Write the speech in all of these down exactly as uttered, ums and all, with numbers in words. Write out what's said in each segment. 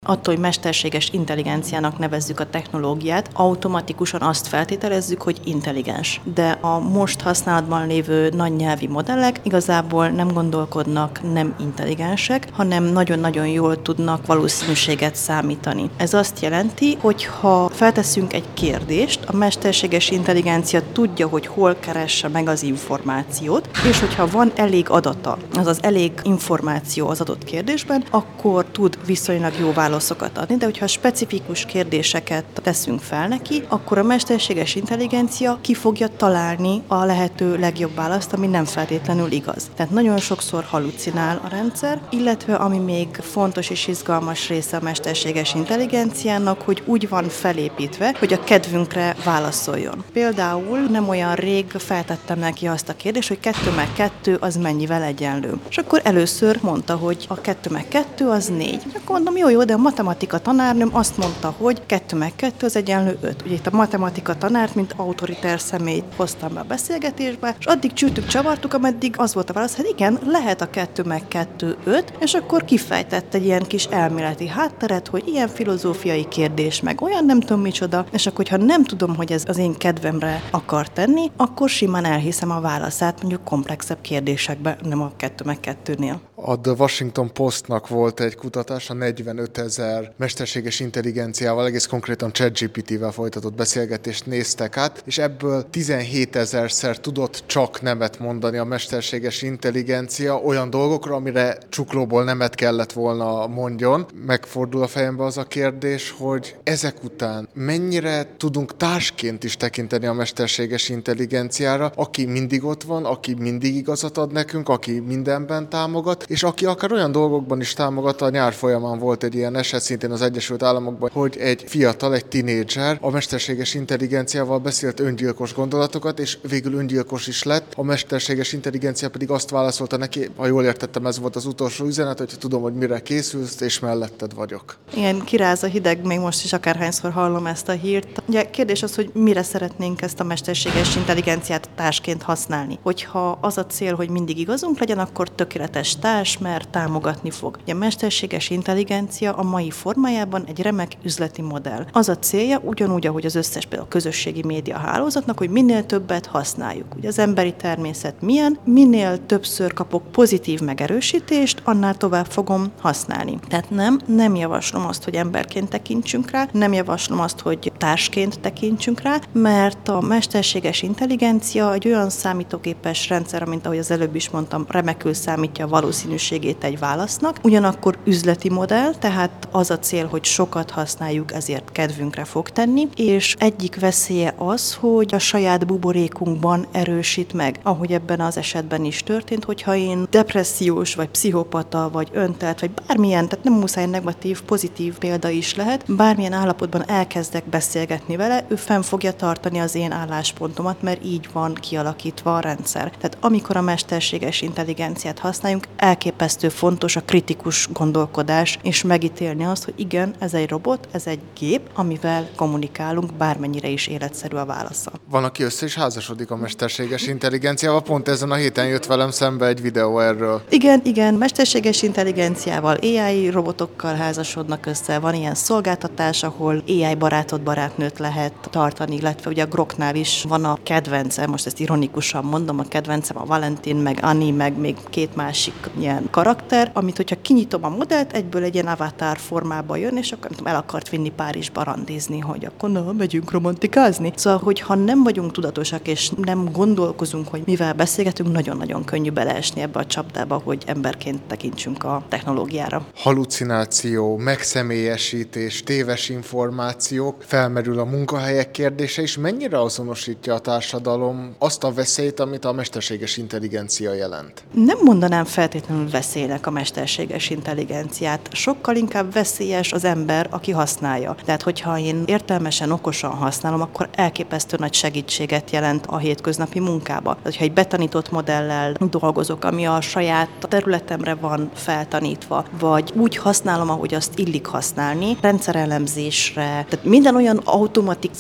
attól, hogy mesterséges intelligenciának nevezzük a technológiát, automatikusan azt feltételezzük, hogy intelligens. De a most használatban lévő nagy nyelvi modellek igazából nem gondolkodnak, nem intelligensek, hanem nagyon-nagyon jól tudnak valószínűséget számítani. Ez azt jelenti, hogy ha felteszünk egy kérdést, a mesterséges intelligencia tudja, hogy hol keresse meg az információt, és hogyha van elég adata, azaz elég információ az adott kérdésben, akkor tud viszonylag jó válaszokat adni, de hogyha specifikus kérdéseket teszünk fel neki, akkor a mesterséges intelligencia ki fogja találni a lehető legjobb választ, ami nem feltétlenül igaz. Tehát nagyon sokszor halucinál a rendszer, illetve ami még fontos és izgalmas része a mesterséges intelligenciának, hogy úgy van felépítve, hogy a kedvünkre válaszoljon. Például nem olyan rég feltettem neki azt a kérdést, hogy kettő meg kettő az mennyivel egyenlő. És akkor először mondta, hogy a kettő meg kettő az négy. Akkor mondom, jó, jó, de a matematika tanárnőm azt mondta, hogy kettő meg kettő az egyenlő öt. Ugye itt a matematika tanárt, mint autoriter személyt hoztam be a beszélgetésbe, és addig csütük, csavartuk, ameddig az volt a válasz, hát igen, lehet a kettő meg kettő öt, és akkor kifejtett egy ilyen kis elméleti hátteret, hogy ilyen filozófiai kérdés, meg olyan nem tudom micsoda, és akkor, ha nem tudom, hogy ez az én kedvemre akar tenni, akkor simán elhiszem a válaszát, mondjuk komplexebb kérdésekben, nem a kettő meg kettőnél. A The Washington Postnak volt egy kutatás, a negyvenötezer mesterséges intelligenciával, egész konkrétan ChatGPT-vel folytatott beszélgetést néztek át, és ebből tizenhétezerszer tudott csak nemet mondani a mesterséges intelligencia olyan dolgokra, amire csuklóból nemet kellett volna mondjon. Megfordul a fejembe az a kérdés, hogy ezek után mennyire tudunk társként is tekinteni a mesterséges intelligenciára, aki mindig ott van, aki mindig igazat ad nekünk, aki mindenben támogat, és aki akár olyan dolgokban is támogatta, a nyár folyamán volt egy ilyen eset, szintén az Egyesült Államokban, hogy egy fiatal, egy tinédzser a mesterséges intelligenciával beszélt öngyilkos gondolatokat, és végül öngyilkos is lett. A mesterséges intelligencia pedig azt válaszolta neki, ha jól értettem, ez volt az utolsó üzenet, hogy tudom, hogy mire készülsz, és melletted vagyok. Igen, kiráz a hideg, még most is akárhányszor hallom ezt a hírt. Ugye kérdés az, hogy mire szeretnénk ezt a mesterséges intelligenciát társként használni. Hogyha az a cél, hogy mindig igazunk legyen, akkor tökéletes társ, mert támogatni fog. Ugye a mesterséges intelligencia a mai formájában egy remek üzleti modell. Az a célja, ugyanúgy, ahogy az összes például közösségi média hálózatnak, hogy minél többet használjuk. Ugye az emberi természet milyen, minél többször kapok pozitív megerősítést, annál tovább fogom használni. Tehát nem, nem javaslom azt, hogy emberként tekintsünk rá, nem javaslom azt, hogy társként tekintsünk rá, mert a mesterséges intelligencia egy olyan számítógépes rendszer, mint ahogy az előbb is mondtam, remekül számítja a valószínűségét egy válasznak, ugyanakkor üzleti modell, tehát az a cél, hogy sokat használjuk, ezért kedvünkre fog tenni, és egyik veszélye az, hogy a saját buborékunkban erősít meg, ahogy ebben az esetben is történt, hogyha én depressziós, vagy pszichopata, vagy öntelt, vagy bármilyen, tehát nem muszáj negatív, pozitív példa is lehet, bármilyen állapotban elkezdek beszélgetni vele, ő fenn fogja tartani az én álláspontomat, mert így van kialakítva a rendszer. Tehát amikor a mesterséges intelligenciát használjunk, elképesztő fontos a kritikus gondolkodás, és megítélni azt, hogy igen, ez egy robot, ez egy gép, amivel kommunikálunk, bármennyire is életszerű a válasza. Van, aki össze is házasodik a mesterséges intelligenciával, pont ezen a héten jött velem szembe egy videó erről. Igen, igen, mesterséges intelligenciával, á i robotokkal házasodnak össze, van ilyen szolgáltatás, ahol á i barátot, barátnőt lehet tartani, illetve ugye a Groknál is van a kedvence, most ezt ironikusan mondom, a kedvencem a Valentin, meg Annie, meg még két másik ilyen karakter, amit hogyha kinyitom a modellt, egyből egy ilyen avatar formába jön, és akkor el akart vinni Párizsba randizni, hogy akkor na, megyünk romantikázni. Szóval, hogyha nem vagyunk tudatosak, és nem gondolkozunk, hogy mivel beszélgetünk, nagyon-nagyon könnyű beleesni ebbe a csapdába, hogy emberként tekintsünk a technológiára. Halucináció, megszemélyesítés, téves információk, felmerül a munkahelyek kérdése, és mennyire azonosítja a társadalom azt a veszélyt, amit a mesterséges intelligencia jelent? Nem mondanám feltétlenül veszélynek a mesterséges intelligenciát. Sokkal inkább veszélyes az ember, aki használja. Tehát, hogyha én értelmesen, okosan használom, akkor elképesztő nagy segítséget jelent a hétköznapi munkába. Tehát, ha egy betanított modellel dolgozok, ami a saját területemre van feltanítva, vagy úgy használom, ahogy azt illik használni, rendszerelemzésre, tehát minden olyan automatizálható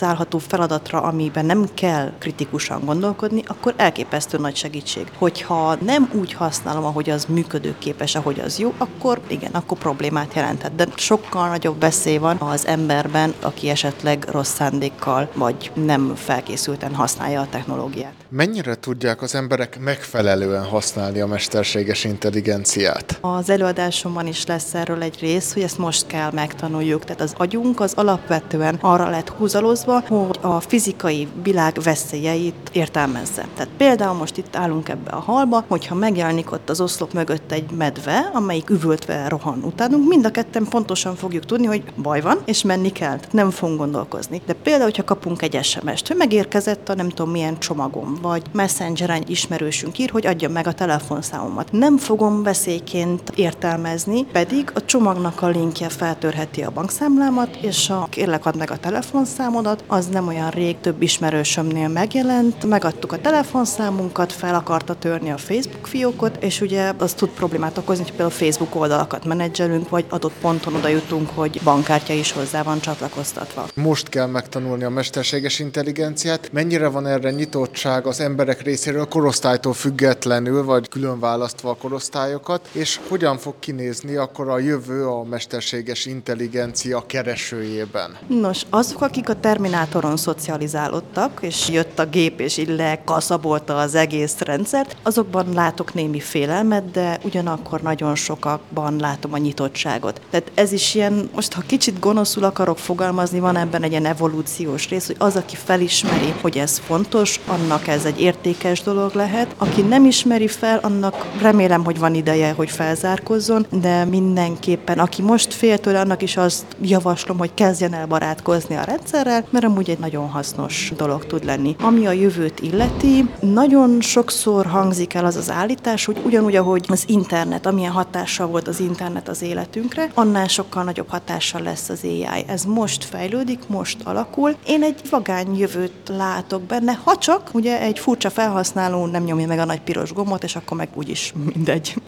automatizálható feladatra, amiben nem kell kritikusan gondolkodni, akkor elképesztő nagy segítség. Hogyha nem úgy használom, ahogy az működőképes, ahogy az jó, akkor igen, akkor problémát jelenthet. De sokkal nagyobb veszély van az emberben, aki esetleg rossz szándékkal vagy nem felkészülten használja a technológiát. Mennyire tudják az emberek megfelelően használni a mesterséges intelligenciát? Az előadásomban is lesz erről egy rész, hogy ezt most kell megtanuljuk. Tehát az agyunk az alapvetően arra lett húzalozva, hogy a fizikai világ veszélyeit értelmezze. Tehát például most itt állunk ebbe a hallba, hogyha megjelenik ott az oszlop mögött egy medve, amelyik üvöltve rohan utánunk, mind a ketten pontosan fogjuk tudni, hogy baj van, és menni kell. Tehát nem fogunk gondolkozni. De például, hogyha kapunk egy es em est, hogy megérkezett a nem tudom milyen csomagom, vagy Messengeren egy ismerősünk ír, hogy adja meg a telefonszámomat. Nem fogom veszélyként értelmezni, pedig a csomagnak a linkje feltörheti a bankszámlámat, és a kérlek add meg a telefonszámodat, az nem olyan rég több ismerősömnél megjelent, megadtuk a telefonszámunkat, fel akarta törni a Facebook fiókot, és ugye az tud problémát okozni, hogy például Facebook oldalakat menedzselünk, vagy adott ponton oda jutunk, hogy bankkártya is hozzá van csatlakoztatva. Most kell megtanulni a mesterséges intelligenciát. Mennyire van erre nyitottság az emberek részéről, korosztálytól függetlenül, vagy külön választva a korosztályokat, és hogyan fog kinézni akkor a jövő a mesterséges intelligencia keresőjében? Nos, azok, akik a Terminátoron szocializálódtak, és jött a gép, és így lekaszabolta az egész rendszert, azokban látok némi félelmet, de ugyanakkor nagyon sokakban látom a nyitottságot. Tehát ez is ilyen, most ha kicsit gonoszul akarok fogalmazni, van ebben egy ilyen evolúciós rész, hogy az, aki felismeri, hogy ez fontos, annak ez egy értékes dolog lehet. Aki nem ismeri fel, annak remélem, hogy van ideje, hogy felzárkozzon, de mindenképpen, aki most fél tőle, annak is azt javaslom, hogy kezdjen el barátkozni a rendszerrel, mert amúgy egy nagyon hasznos dolog tud lenni. Ami a jövőt illeti, nagyon sokszor hangzik el az az állítás, hogy ugyanúgy, ahogy az internet, amilyen hatással volt az internet az életünkre, annál sokkal nagyobb hatással lesz az á i. Ez most fejlődik, most alakul. Én egy vagány jövőt látok benne, ha csak ugye egy furcsa felhasználó nem nyomja meg a nagy piros gombot, és akkor meg úgyis mindegy.